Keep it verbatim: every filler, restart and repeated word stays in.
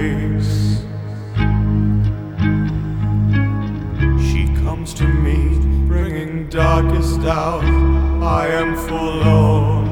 face. She comes to me, bringing darkest out. I am forlorn.